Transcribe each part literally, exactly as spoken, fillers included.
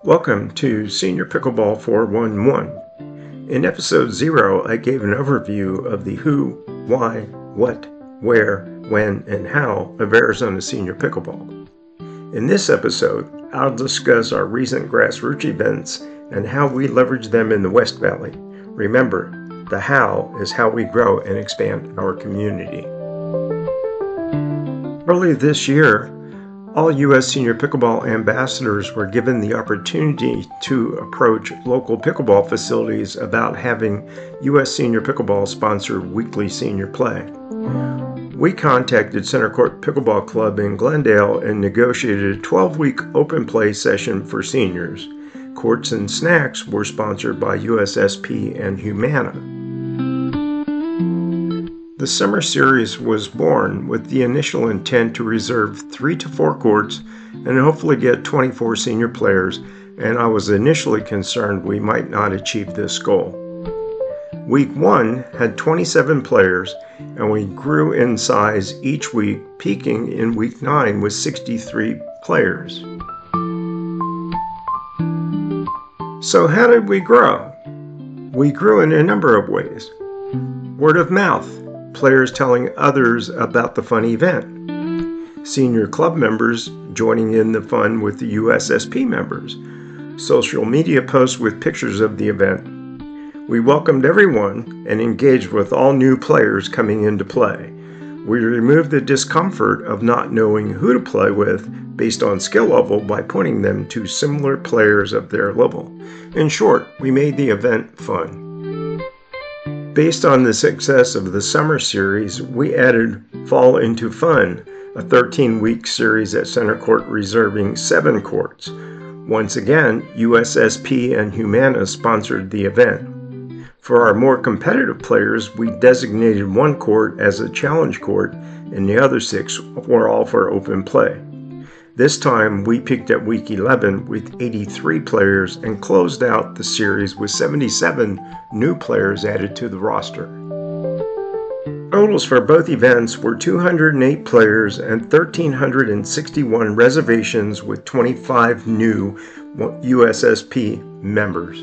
Welcome to Senior Pickleball four one one. In episode zero, I gave an overview of the who, why, what, where, when, and how of Arizona Senior Pickleball. In this episode, I'll discuss our recent grassroots events and how we leverage them in the West Valley. Remember, the how is how we grow and expand our community. Early this year, all U S Senior Pickleball ambassadors were given the opportunity to approach local pickleball facilities about having U S Senior Pickleball sponsor weekly senior play. We contacted Center Court Pickleball Club in Glendale and negotiated a twelve-week open play session for seniors. Courts and snacks were sponsored by U S S P and Humana. The summer series was born with the initial intent to reserve three to four courts and hopefully get twenty-four senior players, and I was initially concerned we might not achieve this goal. Week one had twenty-seven players, and we grew in size each week, peaking in week nine with sixty-three players. So how did we grow? We grew in a number of ways. Word of mouth. Players telling others about the fun event. Senior club members joining in the fun with the U S S P members. Social media posts with pictures of the event. We welcomed everyone and engaged with all new players coming into play. We removed the discomfort of not knowing who to play with based on skill level by pointing them to similar players of their level. In short, we made the event fun. Based on the success of the summer series, we added Fall into Fun, a thirteen-week series at Center Court reserving seven courts. Once again, U S S P and Humana sponsored the event. For our more competitive players, we designated one court as a challenge court, and the other six were all for open play. This time, we peaked at week eleven with eighty-three players and closed out the series with seventy-seven new players added to the roster. Totals for both events were two hundred eight players and one thousand three hundred sixty-one reservations with twenty-five new U S S P members.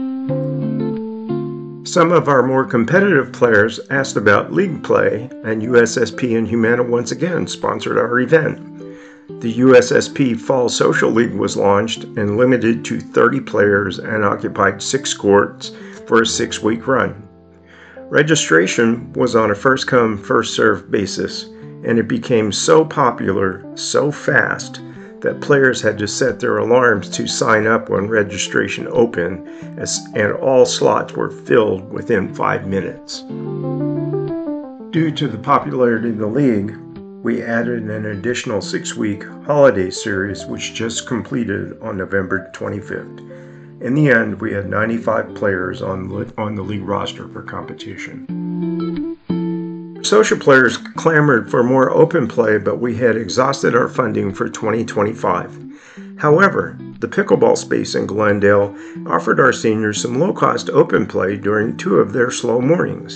Some of our more competitive players asked about league play, and U S S P and Humana once again sponsored our event. The U S S P Fall Social League was launched and limited to thirty players and occupied six courts for a six-week run. Registration was on a first-come, first-served basis, and it became so popular so fast that players had to set their alarms to sign up when registration opened, as, and all slots were filled within five minutes. Due to the popularity of the league, we added an additional six-week holiday series which just completed on November twenty-fifth. In the end, we had ninety-five players on, on the league roster for competition. Social players clamored for more open play, but we had exhausted our funding for twenty twenty-five. However, the pickleball space in Glendale offered our seniors some low-cost open play during two of their slow mornings.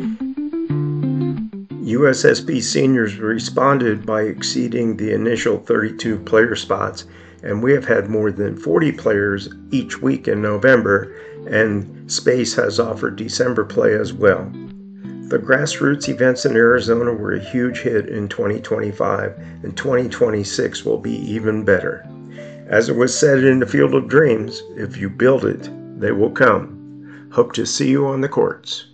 U S S P seniors responded by exceeding the initial thirty-two player spots, and we have had more than forty players each week in November, and Space has offered December play as well. The grassroots events in Arizona were a huge hit in twenty twenty-five, and twenty twenty-six will be even better. As it was said in the Field of Dreams, if you build it, they will come. Hope to see you on the courts.